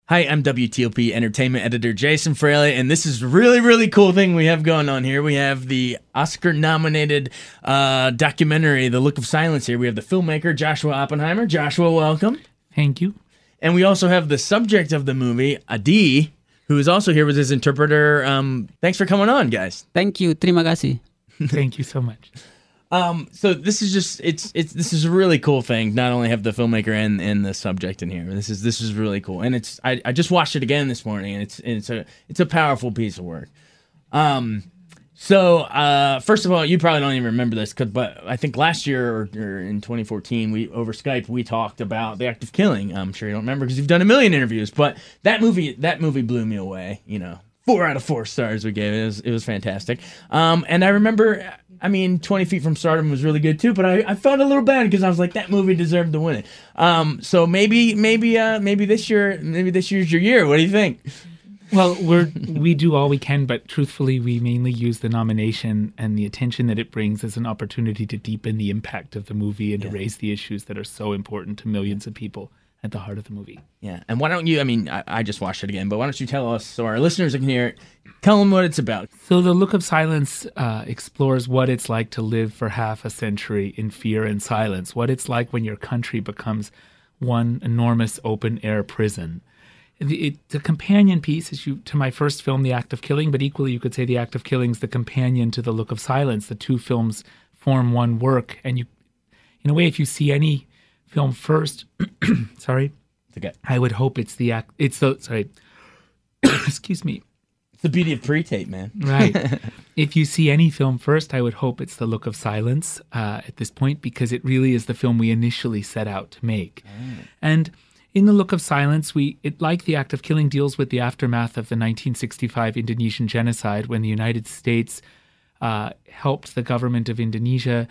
Hi, I'm WTOP Entertainment Editor Jason Fraley, and this is a really, really cool thing we have going on here. We have the Oscar-nominated documentary, The Look of Silence here. We have the filmmaker, Joshua Oppenheimer. Joshua, welcome. Thank you. And we also have the subject of the movie, Adi, who is also here with his interpreter. Thanks for coming on, guys. Thank you. Terima kasih. Thank you so much. So this is just this is a really cool thing. Not only have the filmmaker and the subject in here. This is really cool, and I just watched it again this morning, and it's a powerful piece of work. So first of all, you probably don't even remember this, but I think last year or in 2014, we over Skype we talked about The Act of Killing. I'm sure you don't remember because you've done a million interviews, but that movie blew me away. 4 out of 4 stars we gave it. It was fantastic. And I remember, 20 Feet from Stardom was really good too, but I felt a little bad because I was like, that movie deserved to win it. So maybe this year's your year. What do you think? Well, we do all we can, but truthfully, we mainly use the nomination and the attention that it brings as an opportunity to deepen the impact of the movie and to raise the issues that are so important to millions of people at the heart of the movie. Yeah, and why don't you, I just watched it again, but why don't you tell us, so our listeners can hear it, tell them what it's about. So The Look of Silence explores what it's like to live for half a century in fear and silence, what it's like when your country becomes one enormous open-air prison. It's a companion piece to my first film, The Act of Killing, but equally you could say The Act of Killing is the companion to The Look of Silence. The two films form one work, and you, in a way, if you see any film first, sorry, okay. I would hope it's excuse me. It's the beauty of pre-tape, man. Right. If you see any film first, I would hope it's The Look of Silence at this point, because it really is the film we initially set out to make. Oh. And in The Look of Silence, it, like The Act of Killing, deals with the aftermath of the 1965 Indonesian genocide, when the United States helped the government of Indonesia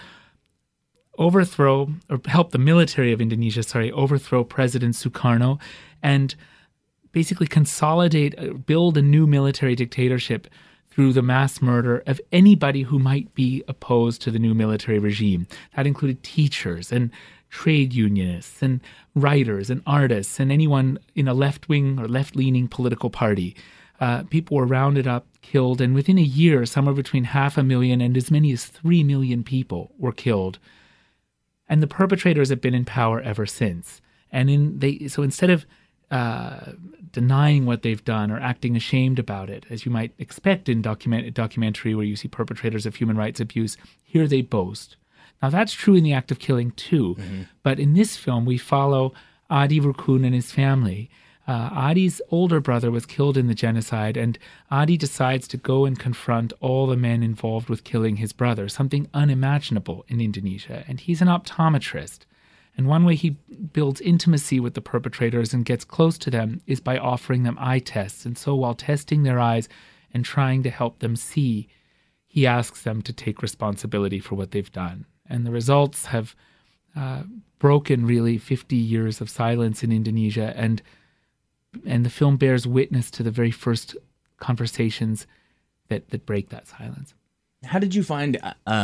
help the military of Indonesia, overthrow President Sukarno and basically build a new military dictatorship through the mass murder of anybody who might be opposed to the new military regime. That included teachers and trade unionists and writers and artists and anyone in a left-wing or left-leaning political party. People were rounded up, killed, and within a year, somewhere between 500,000 and as many as 3 million people were killed. And the perpetrators have been in power ever since. And so instead of denying what they've done or acting ashamed about it, as you might expect in a documentary where you see perpetrators of human rights abuse, here they boast. Now that's true in The Act of Killing too. Mm-hmm. But in this film, we follow Adi Rukun and his family. Adi's older brother was killed in the genocide, and Adi decides to go and confront all the men involved with killing his brother, something unimaginable in Indonesia. And he's an optometrist. And one way he builds intimacy with the perpetrators and gets close to them is by offering them eye tests. And so while testing their eyes and trying to help them see, he asks them to take responsibility for what they've done. And the results have broken really 50 years of silence in Indonesia, and the film bears witness to the very first conversations that break that silence. How did you find,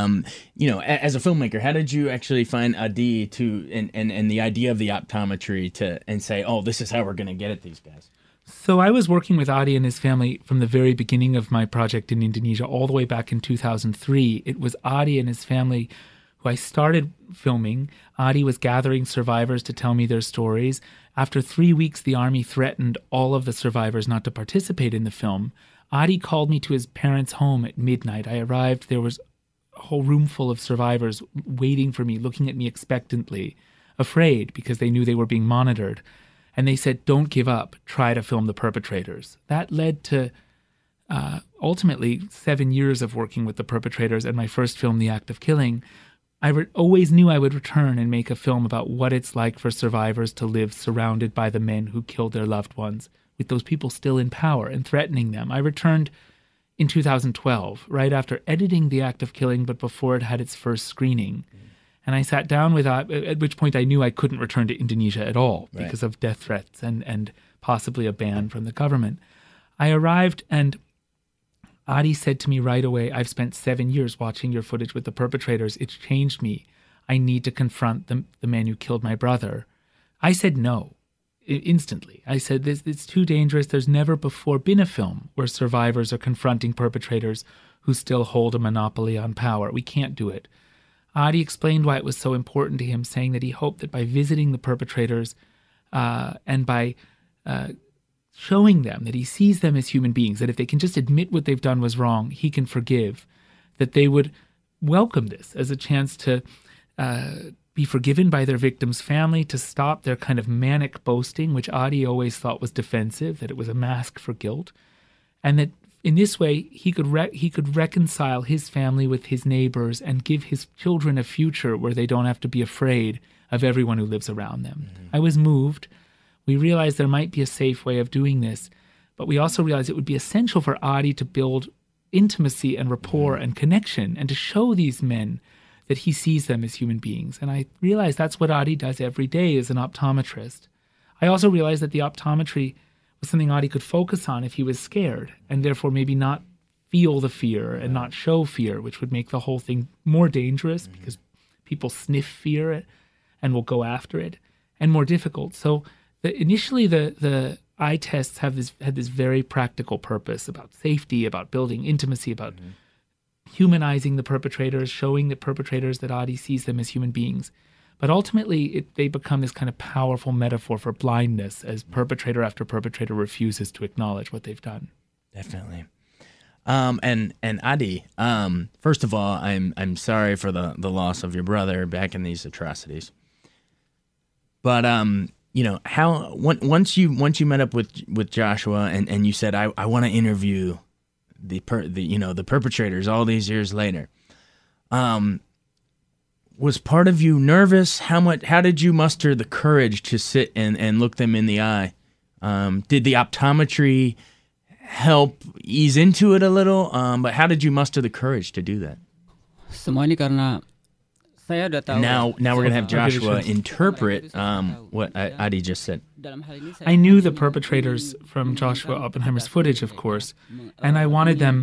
as a filmmaker, how did you actually find Adi and the idea of the optometry and say, oh, this is how we're going to get at these guys? So I was working with Adi and his family from the very beginning of my project in Indonesia, all the way back in 2003. It was Adi and his family who I started filming. Adi was gathering survivors to tell me their stories. After 3 weeks, the army threatened all of the survivors not to participate in the film. Adi called me to his parents' home at midnight. I arrived. There was a whole room full of survivors waiting for me, looking at me expectantly, afraid because they knew they were being monitored. And they said, don't give up. Try to film the perpetrators. That led to ultimately 7 years of working with the perpetrators and my first film, The Act of Killing. I always knew I would return and make a film about what it's like for survivors to live surrounded by the men who killed their loved ones, with those people still in power and threatening them. I returned in 2012, right after editing The Act of Killing, but before it had its first screening. And I sat down with at which point I knew I couldn't return to Indonesia at all because of death threats and possibly a ban from the government. I arrived, and Adi said to me right away, I've spent 7 years watching your footage with the perpetrators. It's changed me. I need to confront the men who killed my brother. I said no. instantly. I said, it's too dangerous. There's never before been a film where survivors are confronting perpetrators who still hold a monopoly on power. We can't do it. Adi explained why it was so important to him, saying that he hoped that by visiting the perpetrators and by showing them that he sees them as human beings, that if they can just admit what they've done was wrong, he can forgive, that they would welcome this as a chance to be forgiven by their victim's family, to stop their kind of manic boasting, which Adi always thought was defensive, that it was a mask for guilt, and that in this way he could reconcile his family with his neighbors and give his children a future where they don't have to be afraid of everyone who lives around them. Mm-hmm. I was moved. We realized there might be a safe way of doing this, but we also realized it would be essential for Adi to build intimacy and rapport and connection, and to show these men that he sees them as human beings. And I realized that's what Adi does every day as an optometrist. I also realized that the optometry was something Adi could focus on if he was scared, and therefore maybe not feel the fear and not show fear, which would make the whole thing more dangerous because people sniff fear and will go after it, and more difficult. So initially the eye tests had this very practical purpose about safety, about building intimacy, about humanizing the perpetrators, showing the perpetrators that Adi sees them as human beings. But ultimately, they become this kind of powerful metaphor for blindness as perpetrator after perpetrator refuses to acknowledge what they've done. Definitely. And Adi, first of all, I'm sorry for the loss of your brother back in these atrocities. But how once you met up with Joshua and you said I want to interview the perpetrators all these years later, was part of you nervous? How did you muster the courage to sit and look them in the eye? Did the optometry help ease into it a little? But how did you muster the courage to do that? Semua ini karena Now we're going to have Joshua interpret what Adi just said. I knew the perpetrators from Joshua Oppenheimer's footage, of course, and I wanted them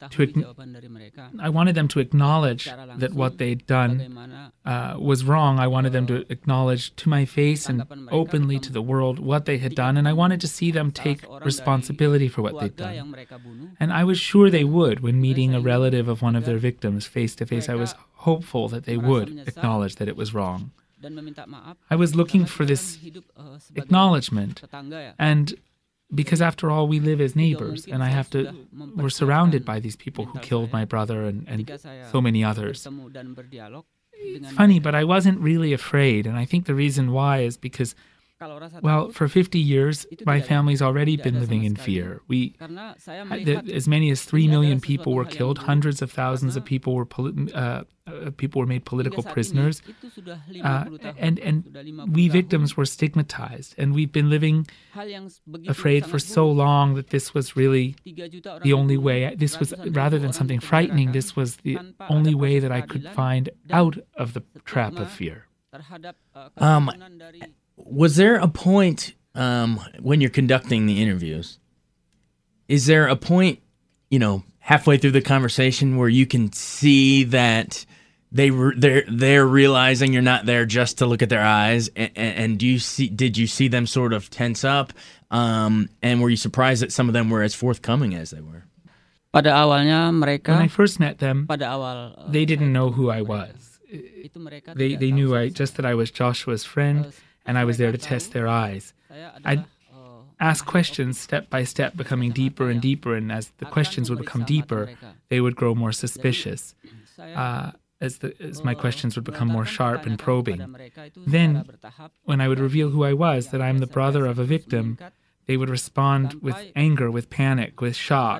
to acknowledge that what they'd done was wrong. I wanted them to acknowledge to my face and openly to the world what they had done, and I wanted to see them take responsibility for what they'd done. And I was sure they would when meeting a relative of one of their victims face to face. I was hopeful that they would acknowledge that it was wrong. I was looking for this acknowledgement, and because after all, we live as neighbors, and we're surrounded by these people who killed my brother and so many others. It's funny, but I wasn't really afraid, and I think the reason why is because, well, for 50 years, my family's already been living in fear. As many as 3 million people were killed. Hundreds of thousands of people were made political prisoners. And we victims were stigmatized. And we've been living afraid for so long that this was really the only way. This was, rather than something frightening, this was the only way that I could find out of the trap of fear. Was there a point when you're conducting the interviews? Is there a point, halfway through the conversation where you can see that they're realizing you're not there just to look at their eyes? And did you see them sort of tense up? And were you surprised that some of them were as forthcoming as they were? Pada awalnya mereka, when I first met them, pada they didn't know who I was. They knew that I was Joshua's friend, and I was there to test their eyes. I'd ask questions step by step, becoming deeper and deeper, and as the questions would become deeper, they would grow more suspicious. As my questions would become more sharp and probing. Then, when I would reveal who I was, that I'm the brother of a victim, they would respond with anger, with panic, with shock.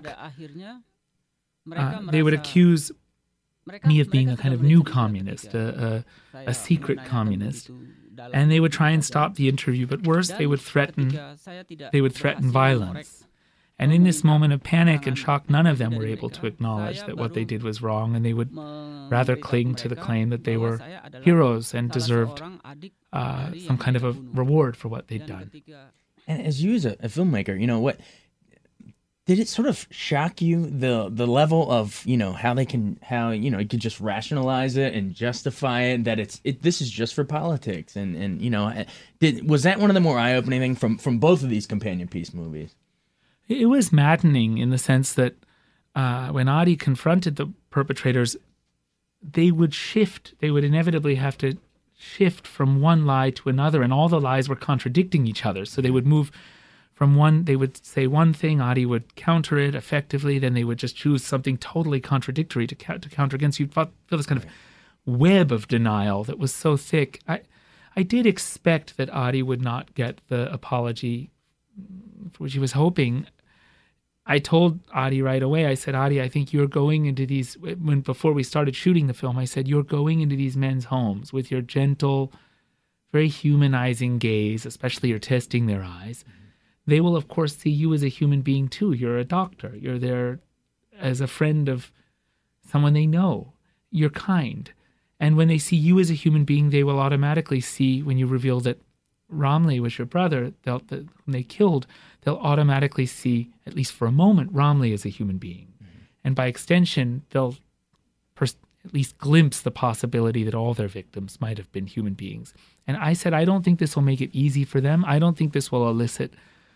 They would accuse me of being a kind of new communist, a secret communist. And they would try and stop the interview, but worse, they would threaten violence. And in this moment of panic and shock, none of them were able to acknowledge that what they did was wrong, and they would rather cling to the claim that they were heroes and deserved some kind of a reward for what they'd done. And as you as a filmmaker, Did it sort of shock you the level of how you could just rationalize it and justify it that this is just for politics and was that one of the more eye-opening things from both of these companion piece movies? It was maddening in the sense that when Adi confronted the perpetrators, they would shift. They would inevitably have to shift from one lie to another, and all the lies were contradicting each other. So they would move from one, they would say one thing, Adi would counter it effectively, then they would just choose something totally contradictory to counter against. You'd feel this kind of web of denial that was so thick. I did expect that Adi would not get the apology for which he was hoping. I told Adi right away, I said, Adi, I think you're going into these, before we started shooting the film, I said, you're going into these men's homes with your gentle, very humanizing gaze, especially you're testing their eyes. They will, of course, see you as a human being, too. You're a doctor. You're there as a friend of someone they know. You're kind. And when they see you as a human being, they will automatically see, when you reveal that Romley was your brother, when they killed, they'll automatically see, at least for a moment, Romley as a human being. Mm-hmm. And by extension, they'll at least glimpse the possibility that all their victims might have been human beings. And I said, I don't think this will make it easy for them. I don't think this will elicit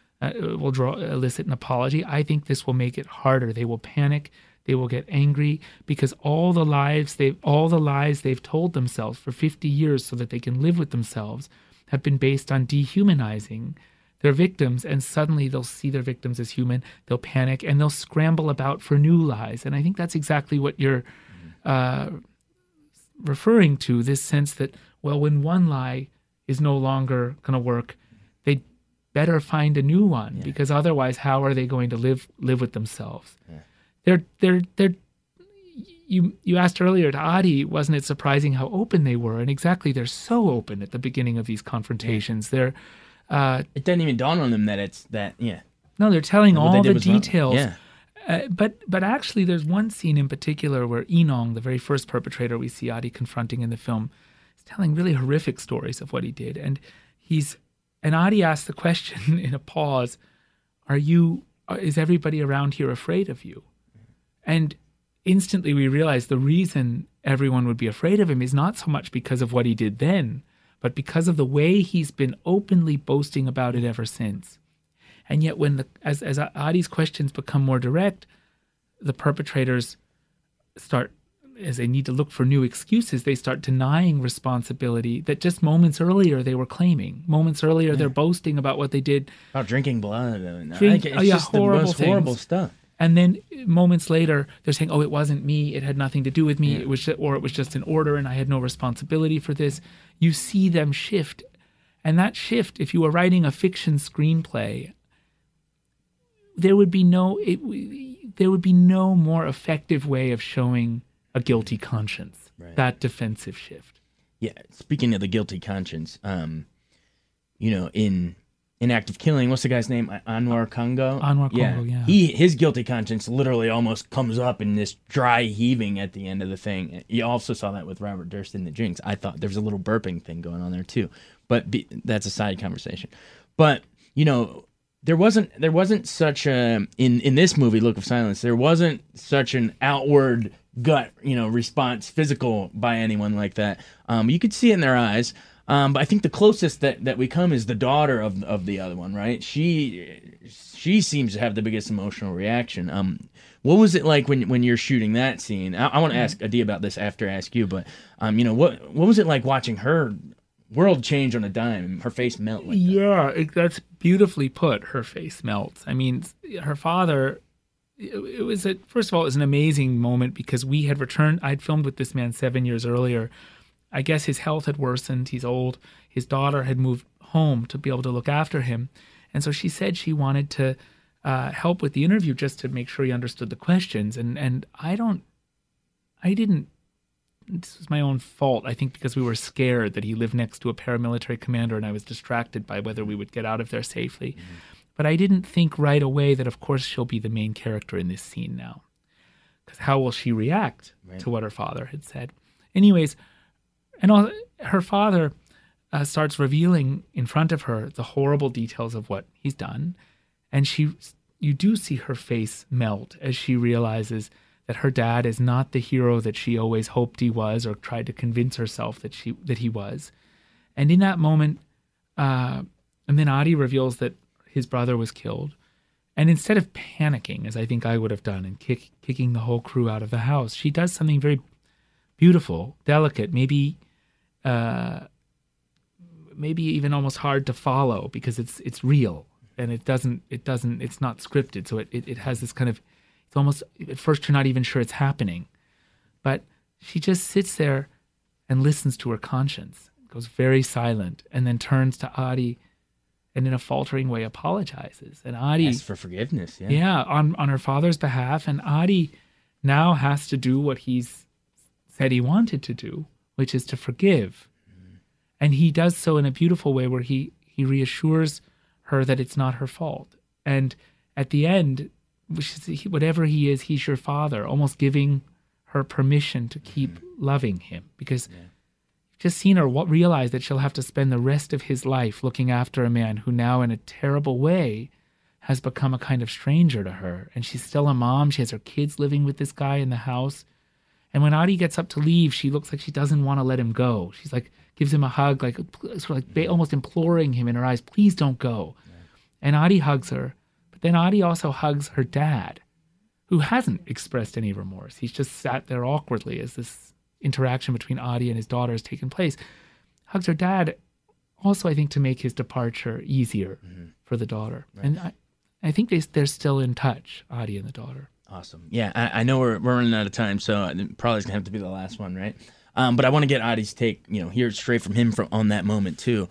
an apology. I think this will make it harder. They will panic. They will get angry because all the lies they've told themselves for 50 years so that they can live with themselves have been based on dehumanizing their victims, and suddenly they'll see their victims as human, they'll panic, and they'll scramble about for new lies. And I think that's exactly what you're referring to, this sense that, well, when one lie is no longer going to work, they better find a new one, because otherwise how are they going to live with themselves? They're You asked earlier to Adi, wasn't it surprising how open they were? And exactly, they're so open at the beginning of these confrontations. They're it doesn't even dawn on them that it's that. Yeah. No, they're telling all the details. Yeah. But actually, there's one scene in particular where Inong, the very first perpetrator we see Adi confronting in the film, is telling really horrific stories of what he did. And Adi asks the question in a pause, is everybody around here afraid of you? And instantly we realize the reason everyone would be afraid of him is not so much because of what he did then, but because of the way he's been openly boasting about it ever since. And yet as Adi's questions become more direct, the perpetrators start, as they need to look for new excuses, they start denying responsibility that just moments earlier they were claiming. Moments earlier they're boasting about what they did. About drinking blood. It's just the most horrible stuff. And then moments later, they're saying, "Oh, it wasn't me. It had nothing to do with me. It was just an order, and I had no responsibility for this." You see them shift, and that shift. If you were writing a fiction screenplay, there would be no more effective way of showing a guilty conscience. Right. That defensive shift. Yeah. Speaking of the guilty conscience, in Act of Killing, what's the guy's name? Anwar Congo? Anwar Congo, yeah. His guilty conscience literally almost comes up in this dry heaving at the end of the thing. You also saw that with Robert Durst in The Jinx. I thought there was a little burping thing going on there too. But that's a side conversation. But, there wasn't such a, in this movie, Look of Silence, there wasn't such an outward gut, response, physical by anyone like that. You could see it in their eyes. But I think the closest that we come is the daughter of the other one, right? She seems to have the biggest emotional reaction. What was it like when you're shooting that scene? I want to ask Adi about this after I ask you, but what was it like watching her world change on a dime, her face melt like that? Yeah, that's beautifully put. Her face melts. I mean, her father. First of all, it was an amazing moment because we had returned. I'd filmed with this man 7 years earlier. I guess his health had worsened. He's old. His daughter had moved home to be able to look after him. And so she said she wanted to help with the interview just to make sure he understood the questions. And I didn't, this was my own fault, I think, because we were scared that he lived next to a paramilitary commander and I was distracted by whether we would get out of there safely. Mm-hmm. But I didn't think right away that, of course, she'll be the main character in this scene now. Because how will she react to what her father had said? Anyways, her father starts revealing in front of her the horrible details of what he's done. And she you do see her face melt as she realizes that her dad is not the hero that she always hoped he was or tried to convince herself that he was. And in that moment, and then Adi reveals that his brother was killed. And instead of panicking, as I think I would have done, and kicking the whole crew out of the house, she does something very beautiful, delicate, maybe even almost hard to follow because it's real and it's not scripted. So it has this kind of, it's almost, at first you're not even sure it's happening, but she just sits there and listens to her conscience, goes very silent, and then turns to Adi and in a faltering way apologizes. And Adi asks for forgiveness. Yeah, on her father's behalf. And Adi now has to do what he's said he wanted to do, which is to forgive. And he does so in a beautiful way where he reassures her that it's not her fault. And at the end, whatever he is, he's your father, almost giving her permission to keep loving him. Because you've just seen her realize that she'll have to spend the rest of his life looking after a man who now, in a terrible way, has become a kind of stranger to her. And she's still a mom. She has her kids living with this guy in the house. And when Adi gets up to leave, she looks like she doesn't want to let him go. She's like, gives him a hug, like sort of like almost imploring him in her eyes, please don't go. Yeah. And Adi hugs her. But then Adi also hugs her dad, who hasn't expressed any remorse. He's just sat there awkwardly as this interaction between Adi and his daughter has taken place. Hugs her dad also, I think, to make his departure easier for the daughter. Right. And I think they're still in touch, Adi and the daughter. Awesome. Yeah, I know we're running out of time, so it probably is going to have to be the last one, right? But I want to get Adi's take, hear it straight from him on that moment too.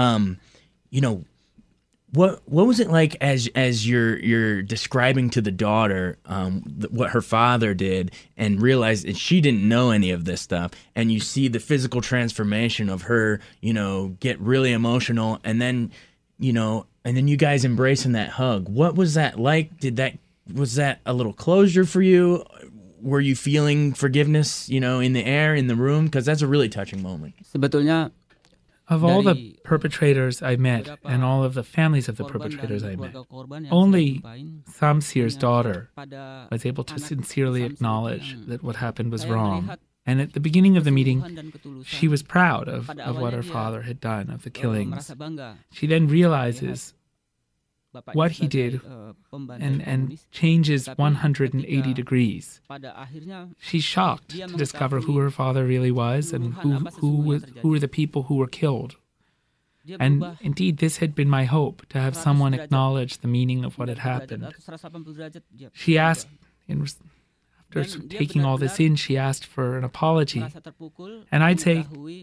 What was it like as you're describing to the daughter what her father did and realize that she didn't know any of this stuff, and you see the physical transformation of her, get really emotional, and then you guys embracing that hug. What was that like? Was that a little closure for you? Were you feeling forgiveness, in the air, in the room? Because that's a really touching moment. Sebetulnya, of all the perpetrators I met and all of the families of the perpetrators I met, only Samsir's daughter was able to sincerely acknowledge that what happened was wrong. And at the beginning of the meeting, she was proud of what her father had done, of the killings. She then realizes what he did and changes 180 degrees. She's shocked to discover who her father really was and who were the people who were killed. And indeed, this had been my hope, to have someone acknowledge the meaning of what had happened. She asked, after taking all this in, she asked for an apology. And I'd say,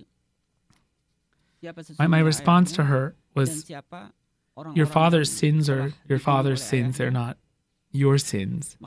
my response to her was, your father's sins are your father's sins, they're not your sins.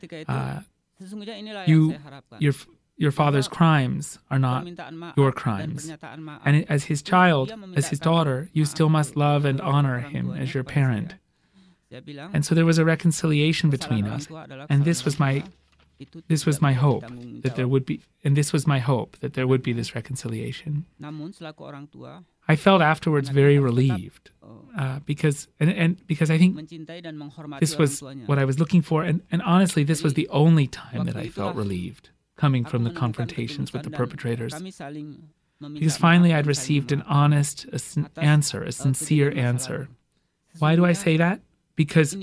Your father's crimes are not your crimes. And as his child, as his daughter, you still must love and honor him as your parent. And so there was a reconciliation between us. And this was my hope that there would be, this reconciliation. I felt afterwards very relieved because I think this was what I was looking for, and honestly, this was the only time that I felt relieved coming from the confrontations with the perpetrators. Because finally I'd received an honest answer, a sincere answer. Why do I say that? Because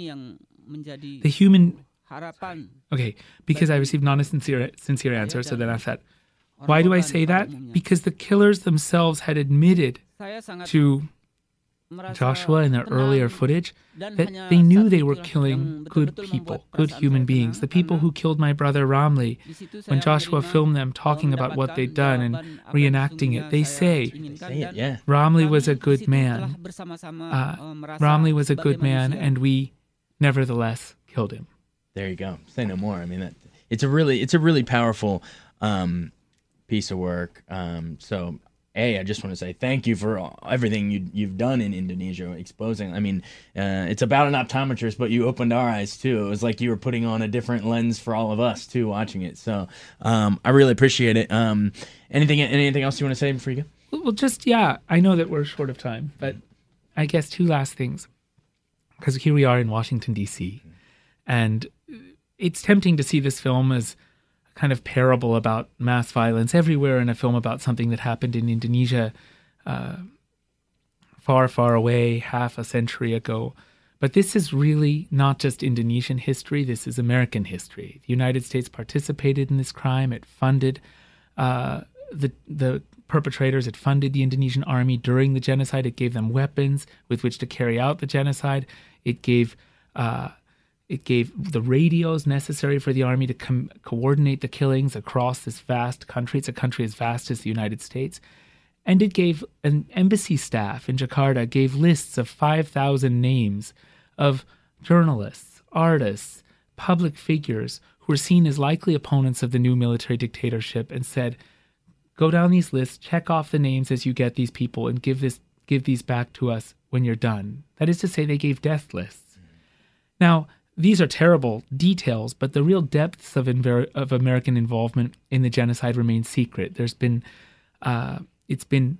because I received an honest, sincere answer, so then I thought, why do I say that? Because the killers themselves had admitted to Joshua in their earlier footage that they knew they were killing good people, good human beings. The people who killed my brother Ramli, when Joshua filmed them talking about what they'd done and reenacting it, they say, Ramli was a good man. Ramli was a good man, and we nevertheless killed him. There you go. Say no more. I mean, it's a really powerful piece of work. So, I just want to say thank you for everything you've done in Indonesia, exposing. I mean, it's about an optometrist, but you opened our eyes too. It was like you were putting on a different lens for all of us too, watching it. So, I really appreciate it. Anything else you want to say before you go? Well, I know that we're short of time, but I guess two last things, because here we are in Washington D.C. And it's tempting to see this film as a kind of parable about mass violence everywhere, and a film about something that happened in Indonesia far, far away, half a century ago. But this is really not just Indonesian history, this is American history. The United States participated in this crime. It funded the perpetrators. It funded the Indonesian army during the genocide. It gave them weapons with which to carry out the genocide. It gave the radios necessary for the army to coordinate the killings across this vast country. It's a country as vast as the United States. And it gave an embassy staff in Jakarta, gave lists of 5,000 names of journalists, artists, public figures who were seen as likely opponents of the new military dictatorship, and said, go down these lists, check off the names as you get these people, and give these back to us when you're done. That is to say, they gave death lists. Now, these are terrible details, but the real depths of American involvement in the genocide remain secret. There's been, it's been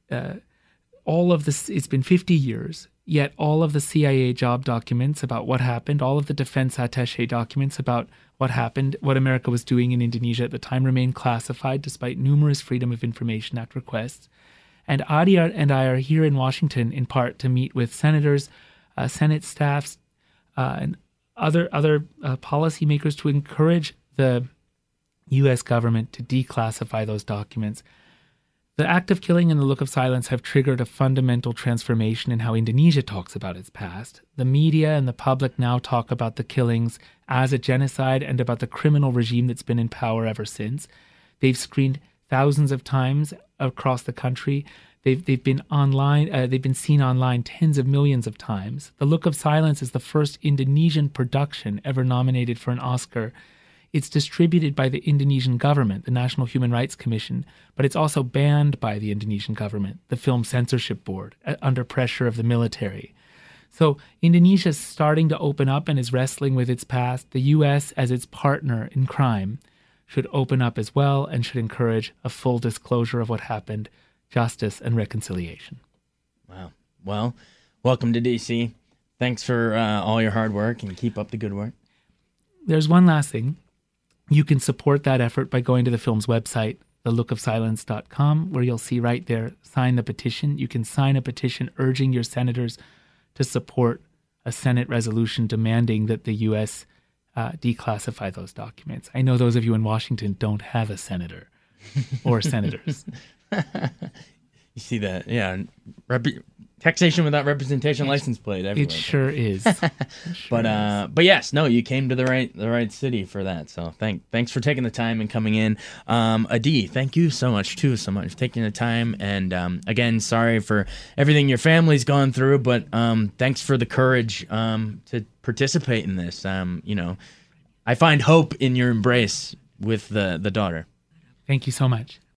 50 years, yet all of the CIA job documents about what happened, all of the defense attaché documents about what happened, what America was doing in Indonesia at the time, remain classified despite numerous Freedom of Information Act requests. And Adi and I are here in Washington in part to meet with senators, Senate staffs, and other policymakers to encourage the U.S. government to declassify those documents. The act of killing and the look of silence have triggered a fundamental transformation in how Indonesia talks about its past. The media and the public now talk about the killings as a genocide and about the criminal regime that's been in power ever since. They've screened thousands of times across the country. They've been online. They've been seen online tens of millions of times. The Look of Silence is the first Indonesian production ever nominated for an Oscar. It's distributed by the Indonesian government, the National Human Rights Commission, but it's also banned by the Indonesian government, the Film Censorship Board, under pressure of the military. So Indonesia is starting to open up and is wrestling with its past. The U.S., as its partner in crime, should open up as well and should encourage a full disclosure of what happened, justice and reconciliation. Wow. Well, welcome to D.C. Thanks for all your hard work, and keep up the good work. There's one last thing. You can support that effort by going to the film's website, thelookofsilence.com, where you'll see right there, sign the petition. You can sign a petition urging your senators to support a Senate resolution demanding that the U.S. Declassify those documents. I know those of you in Washington don't have a senator or senators. You see that, yeah. Taxation without representation license plate everywhere. It sure is. But yes, no, you came to the right city for that. So thanks for taking the time and coming in. Adi, thank you so much for taking the time. And again, sorry for everything your family's gone through, but thanks for the courage to participate in this. I find hope in your embrace with the daughter. Thank you so much.